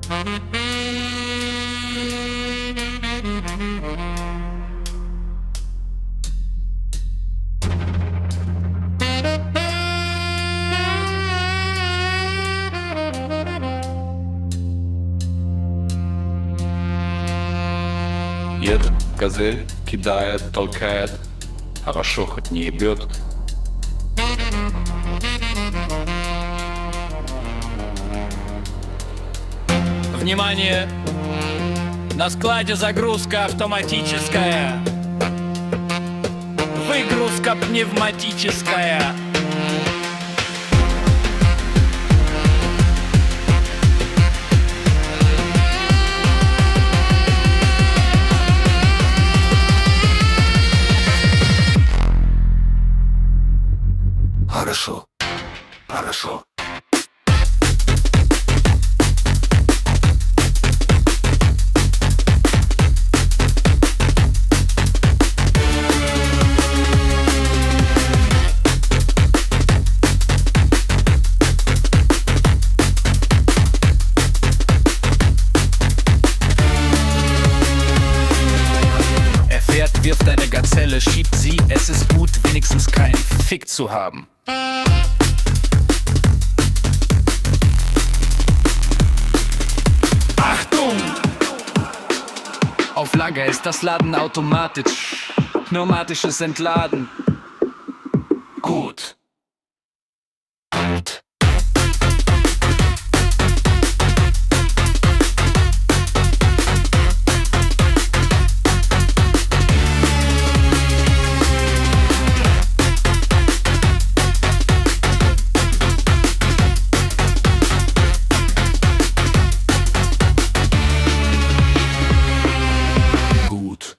Едет газель, кидает, толкает, хорошо хоть не ебет. Внимание! На складе загрузка автоматическая. Выгрузка пневматическая. Хорошо, хорошо. Er fährt, wirft eine Gazelle, schiebt sie. Es ist gut, wenigstens keinen Fick zu haben. Achtung! Auf Lager ist das Laden automatisch. Pneumatisches Entladen.